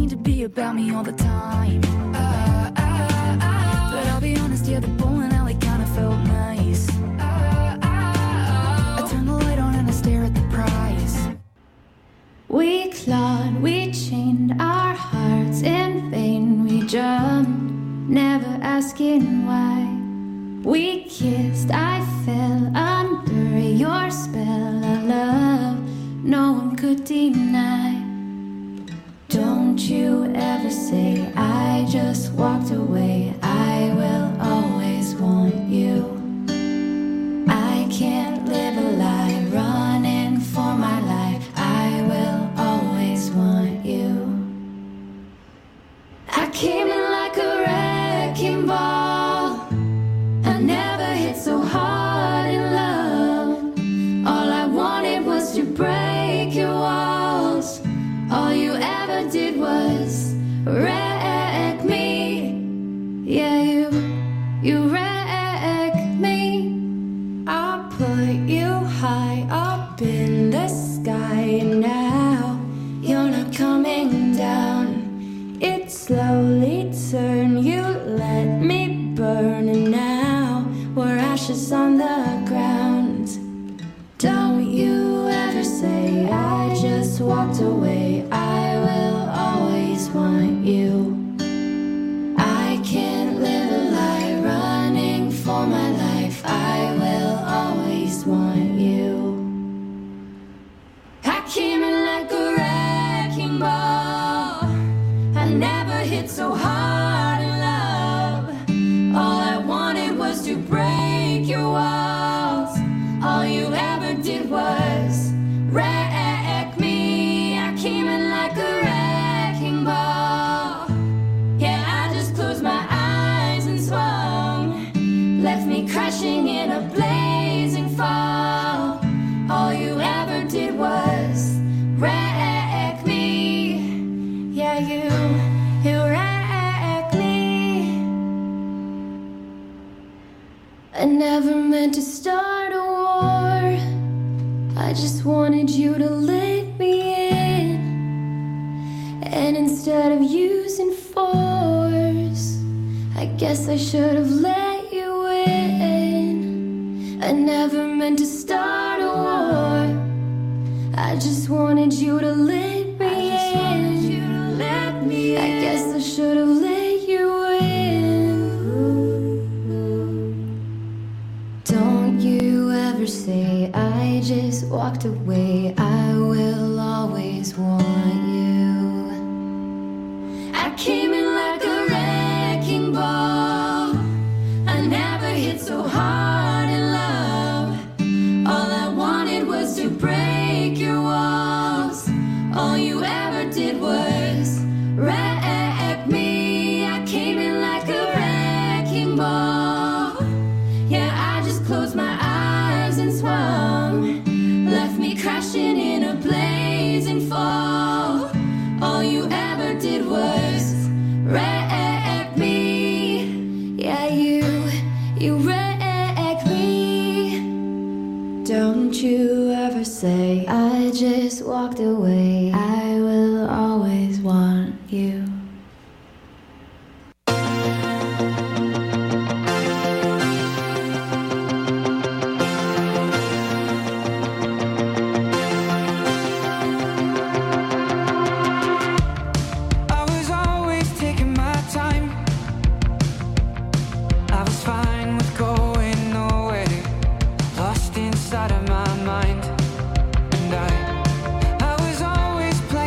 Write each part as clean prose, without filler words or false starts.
mean to be about me all the time. But I'll be honest, yeah, the bowling alley kinda felt nice. I turn the light on and I stare at the prize. We clawed, we chained our hearts in vain. We jumped, never asking why. We kissed, I fell under your spell of love no one could deny. Don't you ever say I just walked away. I will always want you. I can't live a lie running for my life. I will always want you. I came in like a wrecking ball. I never hit so hard in love. All I wanted was to break your walls. All you ever did was wreck me. Yeah, you wrecked me. I put you high up in the sky, and now you're not coming down. It slowly turned, you let me burn, and now we're ashes on the ground. Don't you ever say I just walked away. I will always want you. I can't live a lie running for my life. I will always want you. I came in like a wrecking ball. I never hit so hard in love. All I wanted was to break your walls. All you ever did was wreck me. I came in like a wrecking ball. Yeah, I just closed my eyes and swung. Left me crashing in a blazing fall. All you ever did was wreck me. Yeah, you wrecked me. I never meant to start a war. I just wanted you to let me in. And instead of using force, I guess I should have let you in. I never meant to start a war. I just wanted you to let me in. I guess I should have let you in. Don't you ever say I just walked away. I will always want you. I came in like a wrecking ball. I never hit so hard in love. All I wanted was to break your walls. All you ever did was wreck me. I came in like a wrecking ball. Yeah, I just closed my eyes and swung. Left me crashing in a blazing fall. All you ever did was wreck me. Yeah, you wrecked me. Don't you ever say I just walked away. I will always want you. I was always taking my time. I was fine with going away, lost inside of my mind. And I was always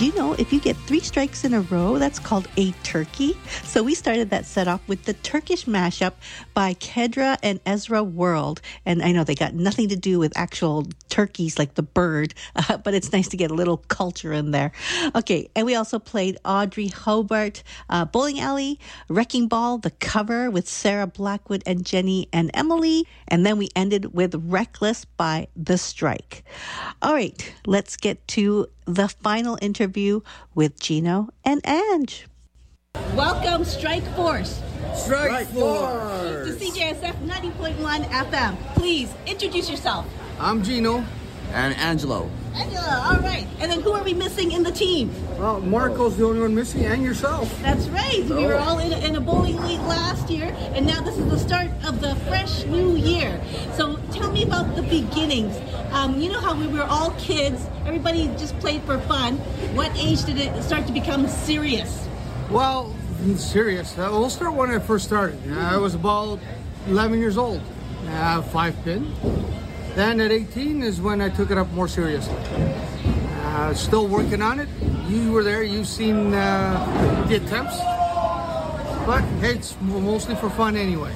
Do you know if you get 3 strikes in a row, that's called a turkey? So we started that set off with the Turkish mashup by Kedra and Ezra World. And I know they got nothing to do with actual turkeys like the bird, but it's nice to get a little culture in there. Okay, and we also played Audrey Hobart, Bowling Alley, Wrecking Ball, The Cover with Sarah Blackwood and Jenny and Emily. And then we ended with Reckless by The Strike. All right, let's get to the final interview with Gino and Ange. Welcome, Strike Force, Strike to Force! CJSF 90.1 FM. Please introduce yourself. I'm Gino. And Angelo. Angela, all right. And then who are we missing in the team? Well, Marco's the only one missing, and yourself. That's right. We were all in a bowling league last year, and now this is the start of the fresh new year. So tell me about the beginnings. You know how we were all kids, everybody just played for fun. What age did it start to become serious? Well, serious. We'll start when I first started. I was about 11 years old. 5-pin. Then at 18 is when I took it up more seriously. Still working on it. You were there. You've seen the attempts. But hey, it's mostly for fun anyway.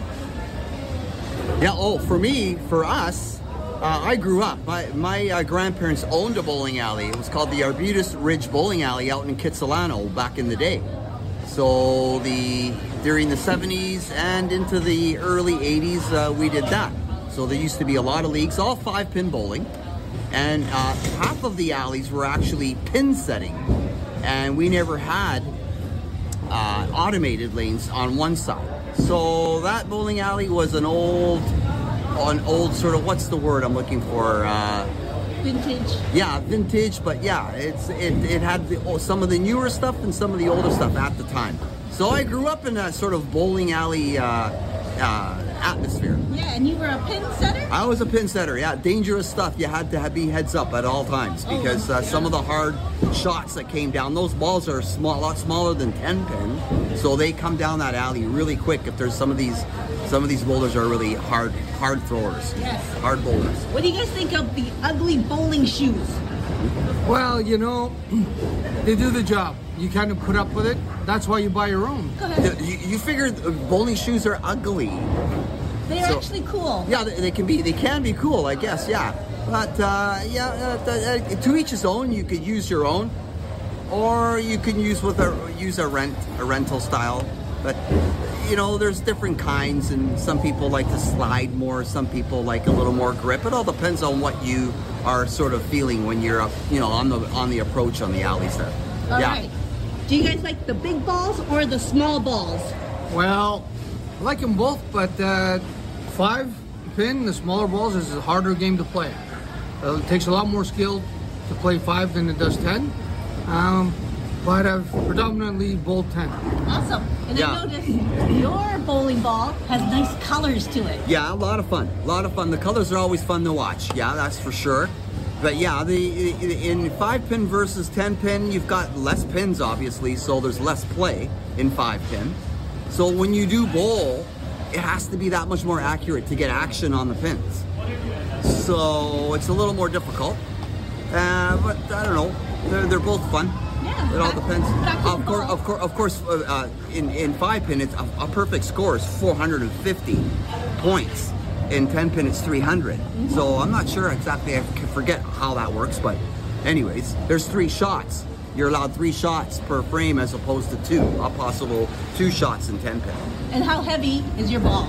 Yeah, for us, I grew up. My grandparents owned a bowling alley. It was called the Arbutus Ridge Bowling Alley out in Kitsilano back in the day. So during the 70s and into the early 80s, we did that. So there used to be a lot of leagues, all 5-pin bowling, and half of the alleys were actually pin setting, and we never had automated lanes on one side. So that bowling alley was an old sort of, what's the word I'm looking for? Vintage. Yeah, vintage, but yeah, it had some of the newer stuff and some of the older stuff at the time. So I grew up in a sort of bowling alley atmosphere. Yeah, and you were a pin setter? I was a pin setter, yeah. Dangerous stuff. You had to be heads up at all times because some of the hard shots that came down, those balls are a lot smaller than 10-pin, so they come down that alley really quick if there's some of these boulders are really hard throwers. Yes. Hard boulders. What do you guys think of the ugly bowling shoes? Well, you know, they do the job. You kind of put up with it. That's why you buy your own. Go ahead. You figure bowling shoes are ugly. They're actually cool. Yeah, they can be cool, I guess. Yeah, but to each his own. You could use your own, or you can use a rental style. But you know, there's different kinds, and some people like to slide more. Some people like a little more grip. It all depends on what you are sort of feeling when you're on the approach on the alleys there. All right. Do you guys like the big balls or the small balls? Well, I like them both, but 5-pin, the smaller balls, is a harder game to play. It takes a lot more skill to play 5 than it does 10. But I've predominantly bowled 10. Awesome. And I noticed your bowling ball has nice colors to it. Yeah, a lot of fun. The colors are always fun to watch. Yeah, that's for sure. But yeah, in 5-pin versus 10-pin, you've got less pins, obviously, so there's less play in 5-pin. So when you do bowl, it has to be that much more accurate to get action on the pins. So it's a little more difficult. But I don't know. They're both fun. Yeah, it all depends. Of course, in 5-pin, it's a perfect score is 450 points. In 10-pin, it's 300. So I'm not sure exactly. I forget how that works, but anyways, there's 3 shots. You're allowed 3 shots per frame as opposed to 2. A possible 2 shots in 10-pin. And how heavy is your ball?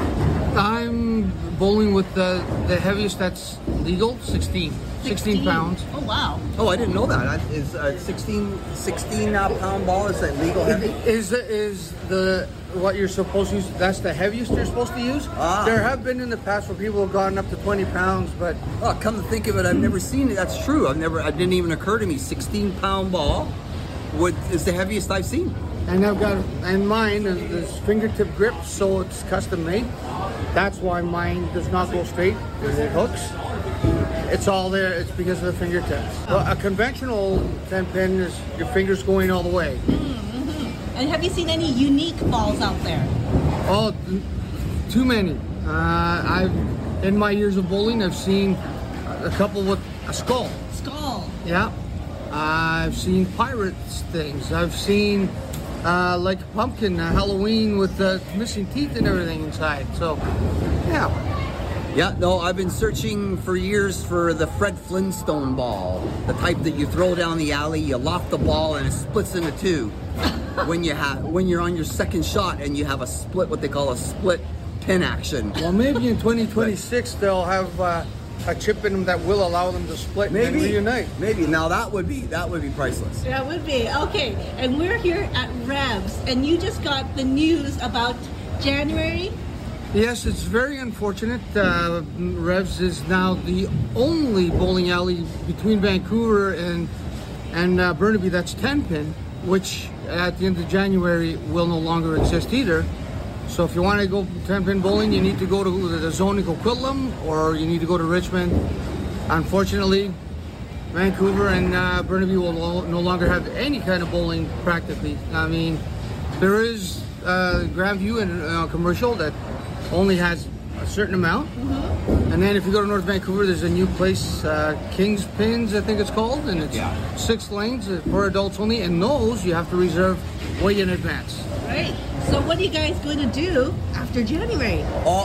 I'm bowling with the heaviest that's legal, 16 pounds. Oh, wow. Oh, I didn't know that. Is 16 pound ball, is that legal heavy? Is what you're supposed to use, that's the heaviest you're supposed to use? There have been in the past where people have gone up to 20 pounds, but... Oh, come to think of it, I've never seen it. That's true. It didn't even occur to me. 16-pound ball is the heaviest I've seen. And I've got, and mine is fingertip grip, so it's custom made. That's why mine does not go straight. It hooks. It's all there. It's because of the fingertips. Well, a conventional 10-pin is your fingers going all the way. And have you seen any unique balls out there? Oh, too many. In my years of bowling, I've seen a couple with a skull. Skull. Yeah. I've seen pirates things. I've seen like pumpkin Halloween with missing teeth and everything inside. So, yeah. Yeah, no, I've been searching for years for the Fred Flintstone ball, the type that you throw down the alley, you loft the ball, and it splits into two. when you're on your second shot and you have a split, what they call a split pin action. Well, maybe in 2026 they'll have a chip in them that will allow them to split and reunite. Maybe. Now that would be priceless. That would be. Okay, and we're here at Revs, and you just got the news about January. Yes, it's very unfortunate. Revs is now the only bowling alley between Vancouver and Burnaby that's 10-pin, which at the end of January will no longer exist either. So if you want to go 10-pin bowling, you need to go to the zone in Coquitlam, or you need to go to Richmond. Unfortunately, Vancouver and Burnaby will no longer have any kind of bowling practically. I mean, there is Grandview and Commercial that only has a certain amount. Mm-hmm. And then if you go to North Vancouver, there's a new place, King's Pins, I think it's called, and it's 6 lanes for adults only, and those you have to reserve way in advance. Right. So what are you guys going to do after January?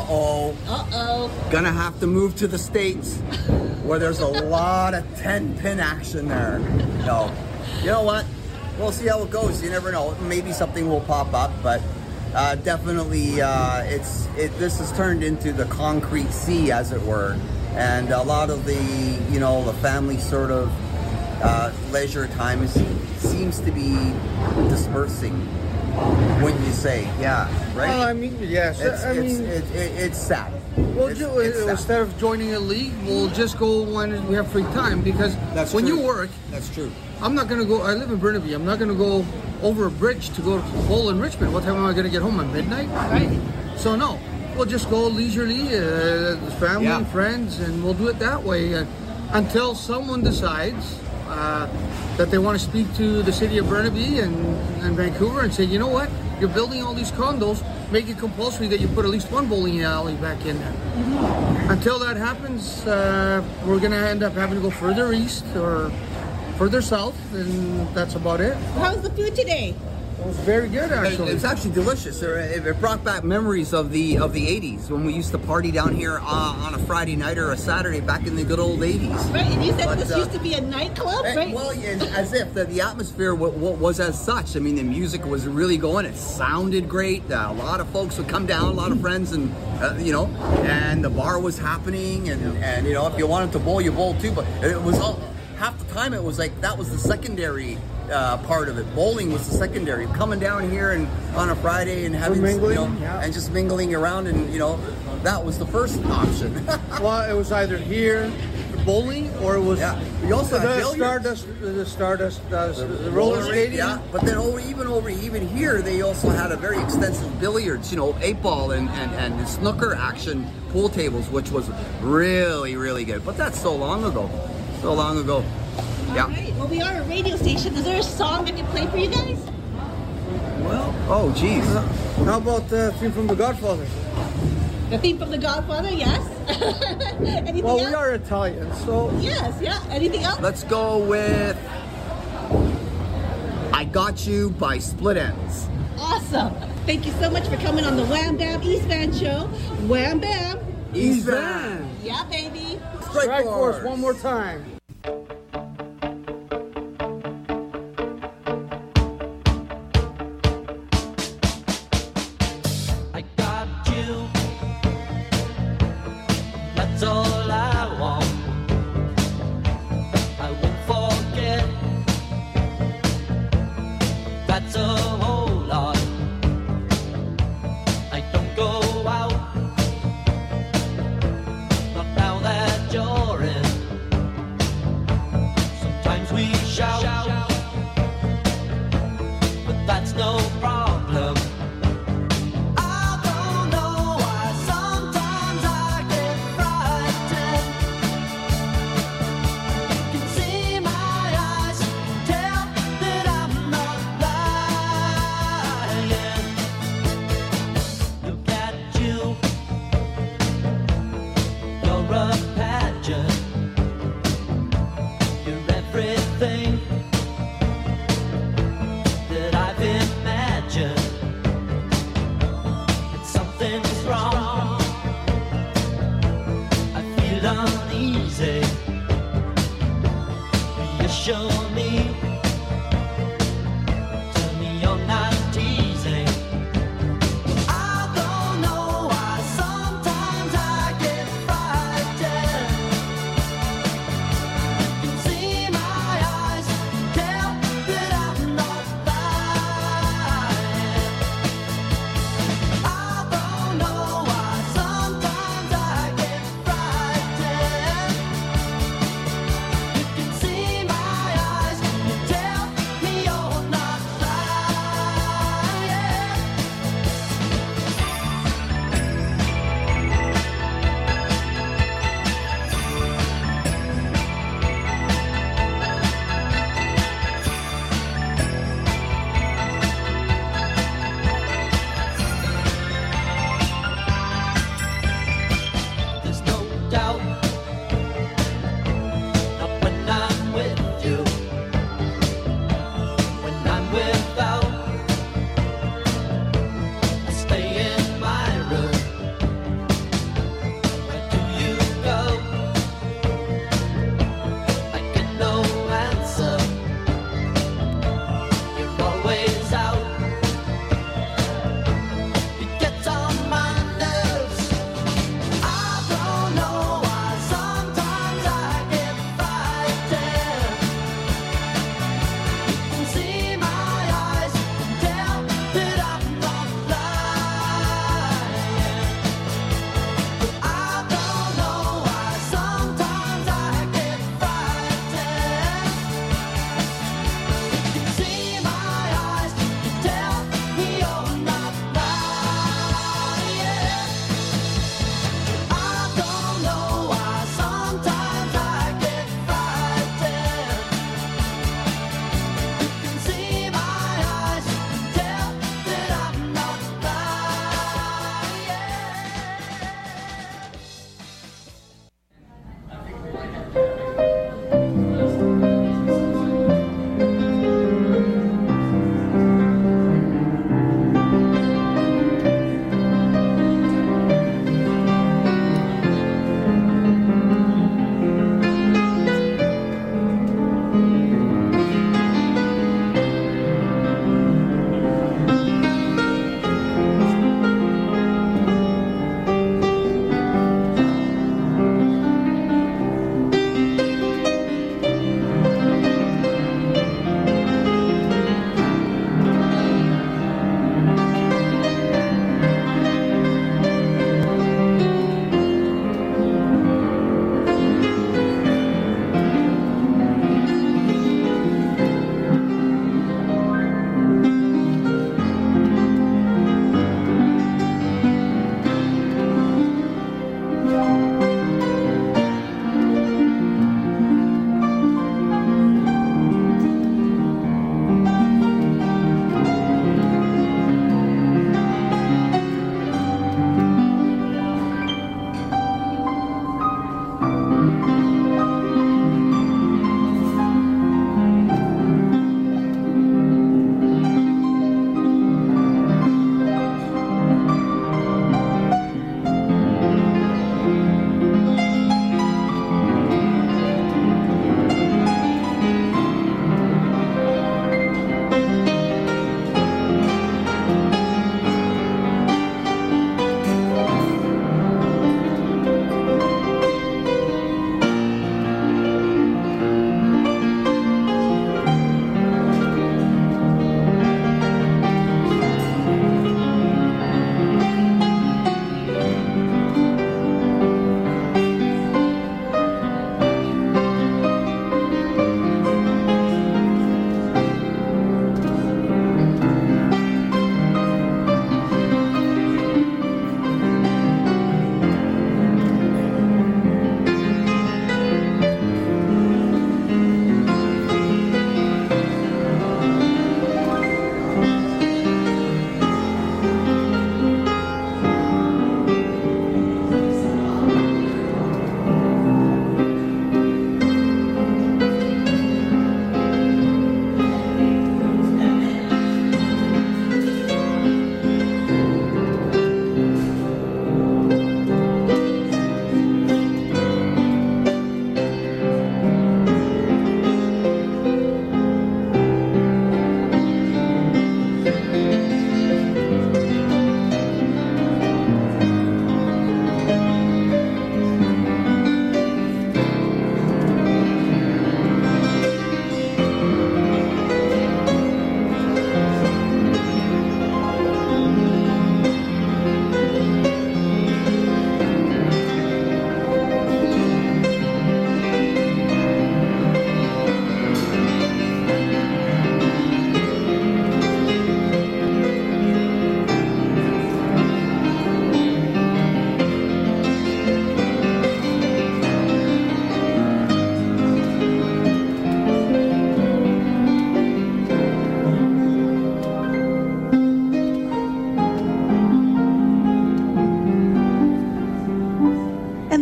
Gonna have to move to the States where there's a lot of 10-pin action there. No. You know what? We'll see how it goes. You never know. Maybe something will pop up, but definitely this has turned into the concrete sea, as it were. And a lot of the family sort of leisure time seems to be dispersing. When you say, right? Well, I mean, yes. It's sad. Well, instead of joining a league, we'll just go when we have free time, because when you work, that's true. I'm not going to go. I live in Burnaby. I'm not going to go over a bridge to go to bowl in Richmond. What time am I going to get home? At midnight? Right. So no, we'll just go leisurely, family and friends, and we'll do it that way until someone decides that they want to speak to the city of Burnaby and Vancouver and say, you know what, you're building all these condos, make it compulsory that you put at least one bowling alley back in there. Mm-hmm. Until that happens, we're going to end up having to go further east or further south, and that's about it. How's the food today? It was very good, actually. It's actually delicious. It brought back memories of the 80s when we used to party down here on a Friday night or a Saturday back in the good old 80s. Right, and you said this used to be a nightclub, right? Well, as if the atmosphere was as such. I mean, the music was really going. It sounded great. A lot of folks would come down, a lot of friends, and and the bar was happening, and if you wanted to bowl, you bowled too. But it was all half the time. It was like that was the secondary part of it. Bowling was the secondary. Coming down here and on a Friday and having and just mingling around, and that was the first option. Well, it was either here, bowling, or it was we also had the Stardust, the roller skating. Yeah, but then even here, they also had a very extensive billiards, 8-ball and snooker action pool tables, which was really, really good. But that's so long ago. All right. Well, we are a radio station. Is there a song I can play for you guys? Well, oh, geez. How about the theme from The Godfather? The theme from The Godfather, yes. Anything else? We are Italian, so... Yes, yeah. Anything else? Let's go with I Got You by Split Ends. Awesome. Thank you so much for coming on the Wham Bam East Van show. Wham Bam. East Van. Yeah, baby. Strike Force one more time. I got you. That's all I want. I won't forget. That's a whole lot. I don't go out. Not now that you're in. Sometimes we shout, but that's no problem. I don't know why sometimes I get frightened. feel uneasy. You show me, tell me you're not teasing. I don't know why sometimes I get frightened. You can see my eyes, tell that I'm not lying. I don't know why sometimes I get frightened. You can see my eyes.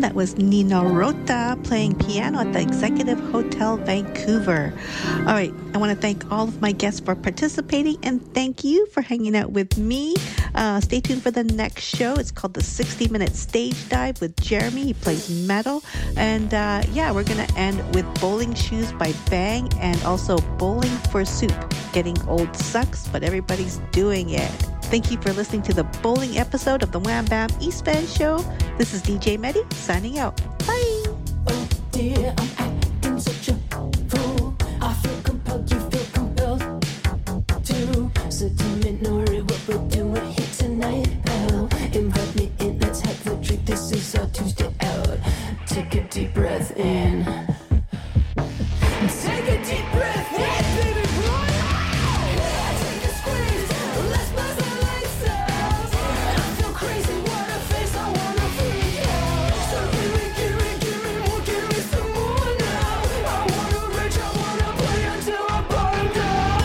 That was Nino Rota playing piano at the Executive Hotel Vancouver. All right, I want to thank all of my guests for participating, and thank you for hanging out with me. Stay tuned for the next show. It's called the 60-Minute Stage Dive with Jeremy. He plays metal. And yeah, we're going to end with Bowling Shoes by Bang and also Bowling for Soup. Getting old sucks, but everybody's doing it. Thank you for listening to the bowling episode of the Wham Bam East Band Show. This is DJ Medi signing out. Bye. Oh dear, I'm acting such a fool. I feel compelled, you feel compelled to. So tell me, Nori, what we're doing here tonight, pal. Invite me in, let's have a drink. This is our Tuesday out. Take a deep breath in. Take a deep breath in, baby boy. Yeah, take a squeeze. Let's buzz the lights out. I feel crazy, what a face, I wanna freak out. So give me more, give me some more now. I wanna rage, I wanna play until I burn down.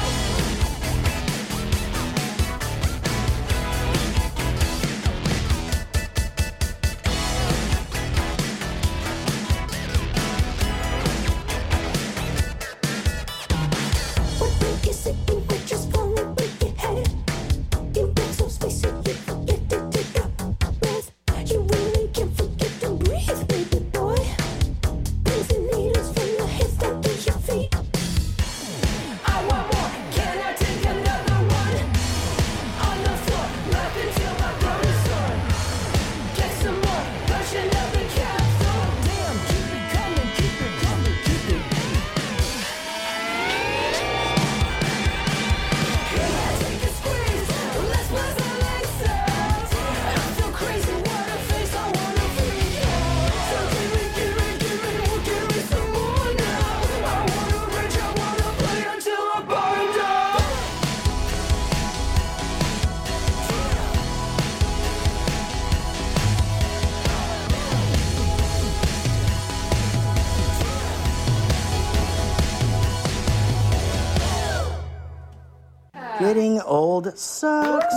What make you sick and quit just for a break your head? You get so spicy, you forget to take a breath. You really can't forget to breathe, baby boy. Pins and needles from your head down to your feet. I want more, can I take another one? On the floor, laughing till my throat is sore. Get some more, version of the capsule. Damn, keep it coming, keep it coming, keep it. Yeah, take a squeeze, let's buzz the lights out. I feel crazy, what a face, I wanna freak out. So give me some more now. I wanna rage, I wanna play until I burn down. Getting old sucks.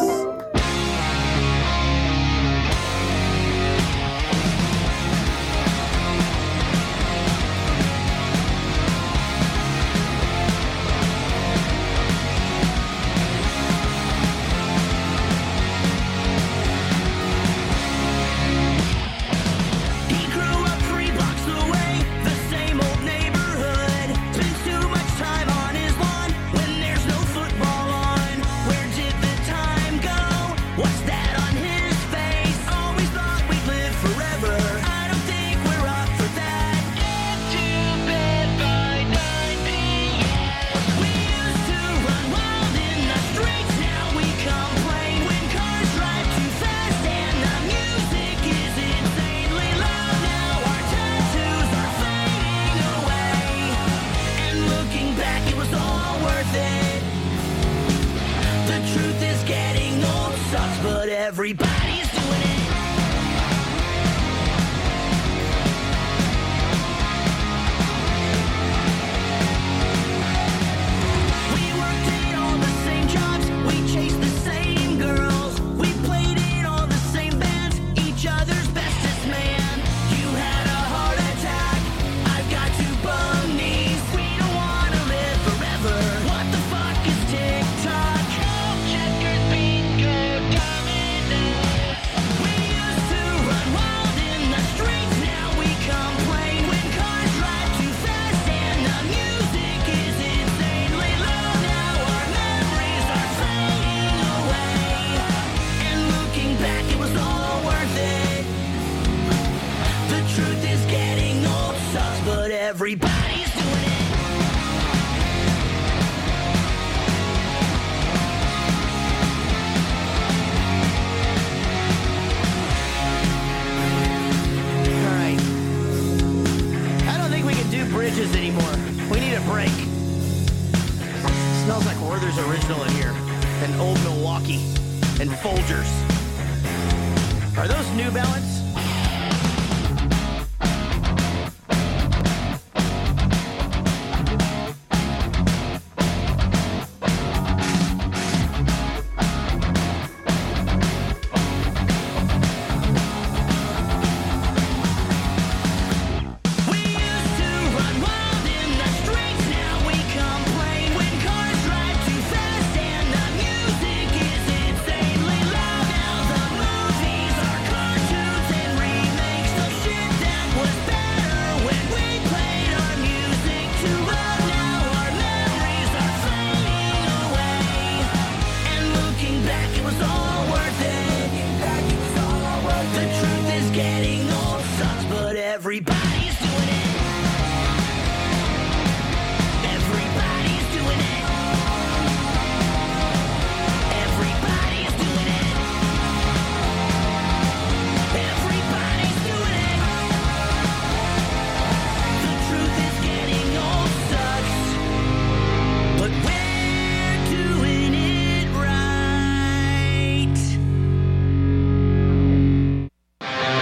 He grew up 3 blocks away, the same old neighborhood. Spends too much time on his lawn when there's no football on. Where did the time go? What's that on his face? Always thought we'd live forever. I don't think we're up for that. Get to bed by 9 p.m. We used to run wild in the streets, now we complain when cars drive too fast and the music is insanely loud. Now our tattoos are fading away, and looking back, it was all worth it. The truth is getting old sucks, but everybody's doing it. We worked in all the same jobs, we chased the same girls, we played in all the same bands, each other's bestest man. You had a heart attack, I've got 2 bum knees. We don't wanna live forever. What the fuck is TikTok? Checkers, bingo, dominoes. We used to run wild in the streets, now we complain when cars drive too fast and the music is insanely loud. Now our memories are fading away, and looking back, it was all worth it. The truth is getting old sucks, but everybody's doing it. All right. I don't think we can do bridges anymore. We need a break. Smells like Werther's Original in here, and Old Milwaukee, and Folgers. Are those New Balance? Everybody's